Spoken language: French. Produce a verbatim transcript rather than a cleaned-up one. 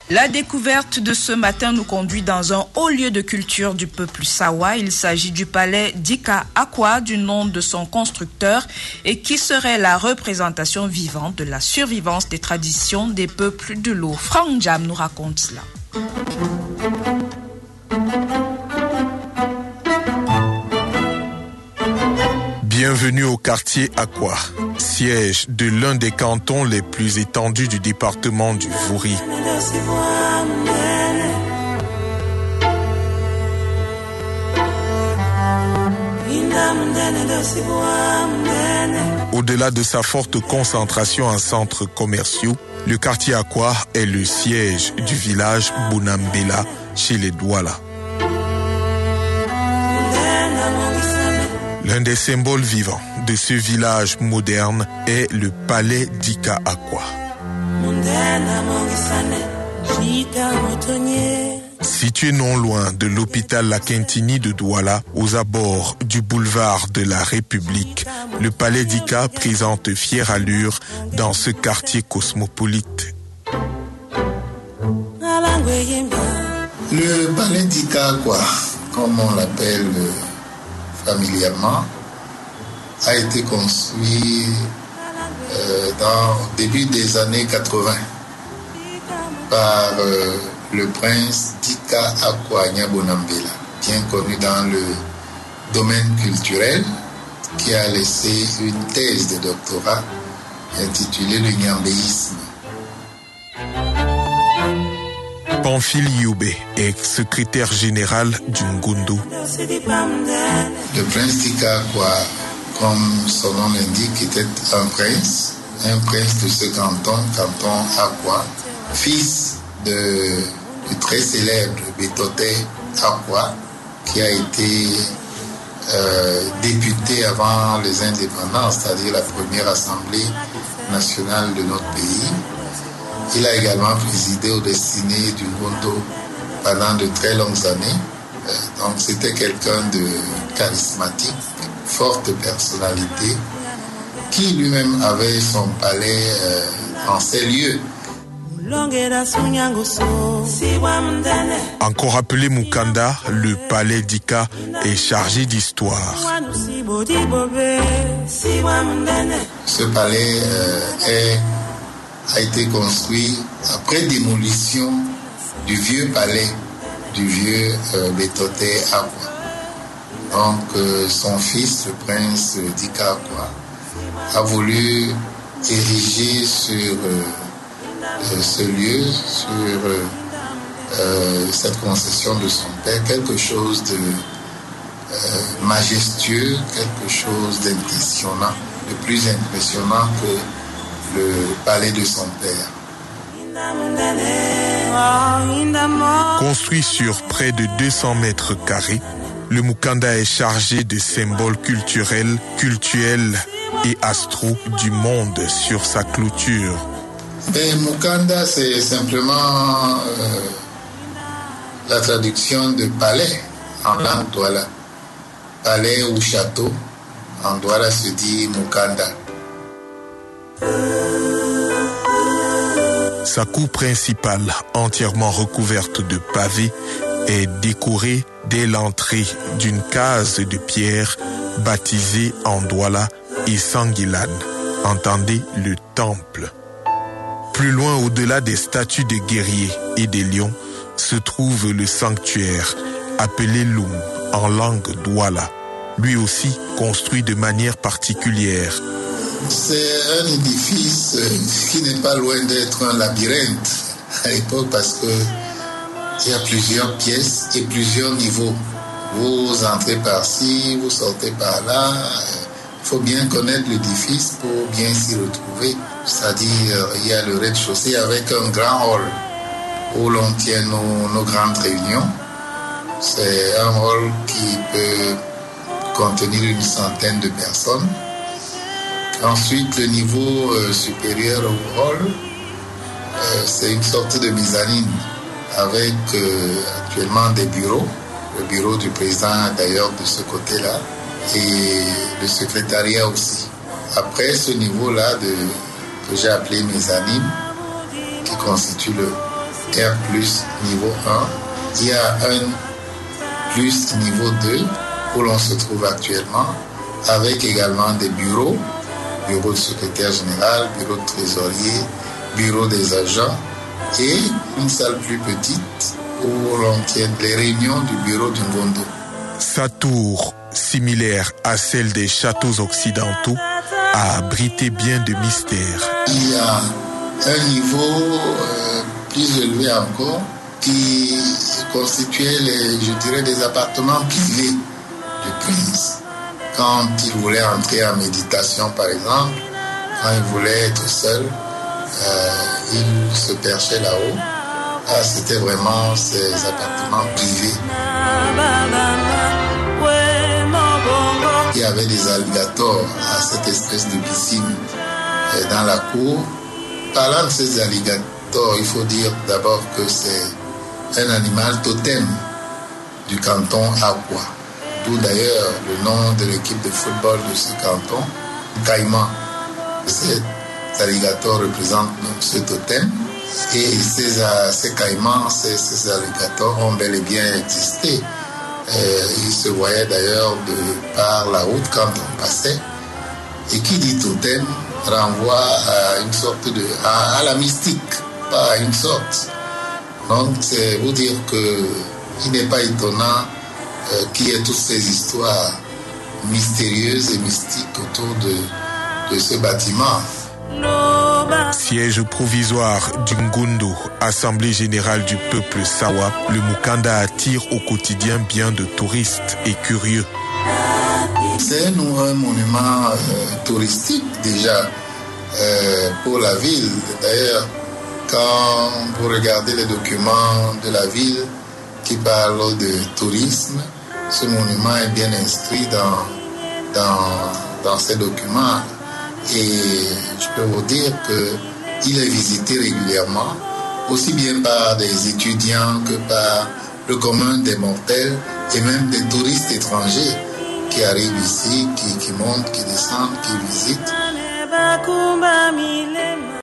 La découverte de ce matin nous conduit dans un haut lieu de culture du peuple Sawa. Il s'agit du palais Dika Akwa, du nom de son constructeur, et qui serait la représentation vivante de la survivance des traditions des peuples de l'eau. Frank Jam nous raconte cela. Bienvenue au quartier Akwa, siège de l'un des cantons les plus étendus du département du Vouri. Au-delà de sa forte concentration en centres commerciaux, le quartier Akwa est le siège du village Bunambela chez les Douala. L'un des symboles vivants de ce village moderne est le palais Dika Akwa. Situé non loin de l'hôpital La Quintini de Douala, aux abords du boulevard de la République, le palais Dika présente fière allure dans ce quartier cosmopolite. Le palais Dika Akwa, comme on l'appelle familièrement, a été construit euh, dans le début des années quatre-vingts par euh, le prince Dika Akwa Nyabonambela, bien connu dans le domaine culturel, qui a laissé une thèse de doctorat intitulée Le Nyambéisme. Pamphile Youbé est secrétaire général du Ngundu. Le prince Dika Akwa, comme son nom l'indique, était un prince, un prince de ce canton, canton Akwa, fils de, du très célèbre Betoté Akwa, qui a été euh, député avant les indépendances, c'est-à-dire la première assemblée nationale de notre pays. Il a également présidé aux destinées du Ngundu pendant de très longues années. Donc c'était quelqu'un de charismatique, forte personnalité, qui lui-même avait son palais euh, en ces lieux. Encore appelé Mukanda, le palais Dika est chargé d'histoire. Ce palais euh, est, a été construit après démolition du vieux palais du vieux euh, Betoté Akwa. Donc euh, son fils, le prince Dika Akwa, a voulu ériger sur euh, euh, ce lieu, sur euh, euh, cette concession de son père, quelque chose de euh, majestueux, quelque chose d'impressionnant, de plus impressionnant que le palais de son père. Construit sur près de deux cents mètres carrés, le Mukanda est chargé de symboles culturels, cultuels et astro du monde sur sa clôture. Et Mukanda, c'est simplement euh, la traduction de palais en langue douala. Palais ou château, en douala se dit Mukanda. Sa cour principale, entièrement recouverte de pavés, est décorée dès l'entrée d'une case de pierre baptisée en douala et Sangilan, entendez le temple. Plus loin, au-delà des statues de guerriers et des lions, se trouve le sanctuaire, appelé Loum en langue douala, lui aussi construit de manière particulière. C'est un édifice qui n'est pas loin d'être un labyrinthe à l'époque parce que il y a plusieurs pièces et plusieurs niveaux. Vous entrez par-ci, vous sortez par-là. Il faut bien connaître l'édifice pour bien s'y retrouver. C'est-à-dire, il y a le rez-de-chaussée avec un grand hall où l'on tient nos, nos grandes réunions. C'est un hall qui peut contenir une centaine de personnes. Ensuite, le niveau euh, supérieur au hall, euh, c'est une sorte de mezzanine avec euh, actuellement des bureaux. Le bureau du président d'ailleurs de ce côté-là et le secrétariat aussi. Après ce niveau-là de, que j'ai appelé mezzanine, qui constitue le, R plus niveau un. Il y a un plus niveau deux où l'on se trouve actuellement, avec également des bureaux, bureau de secrétaire général, bureau de trésorier, bureau des agents et une salle plus petite où l'on tient les réunions du bureau du Ngondo. Sa tour, similaire à celle des châteaux occidentaux, a abrité bien de mystères. Il y a un niveau euh, plus élevé encore qui constituait, les, je dirais, des appartements privés du prince. Quand il voulait entrer en méditation, par exemple, quand il voulait être seul, euh, il se perchait là-haut. Ah, c'était vraiment ces appartements privés. Il y avait des alligators à cette espèce de piscine euh, dans la cour. Parlant de ces alligators, il faut dire d'abord que c'est un animal totem du canton Akwa. D'où d'ailleurs le nom de l'équipe de football de ce canton, Caïman. Cet alligator représente ce totem. Et ces, ces caïmans, ces, ces alligators ont bel et bien existé. Euh, ils se voyaient d'ailleurs de par la route quand on passait. Et qui dit totem renvoie à une sorte de à, à la mystique, pas à une sorte. Donc c'est vous dire que il n'est pas étonnant euh, qu'il y ait toutes ces histoires mystérieuses et mystiques autour de, de ce bâtiment. Siège provisoire du Ngondo, Assemblée générale du peuple Sawa, le Mukanda attire au quotidien bien de touristes et curieux. C'est un, un monument euh, touristique déjà euh, pour la ville. D'ailleurs, quand vous regardez les documents de la ville qui parlent de tourisme, ce monument est bien inscrit dans, dans, dans ces documents. Et je peux vous dire qu'il est visité régulièrement, aussi bien par des étudiants que par le commun des mortels et même des touristes étrangers qui arrivent ici, qui, qui montent, qui descendent, qui visitent.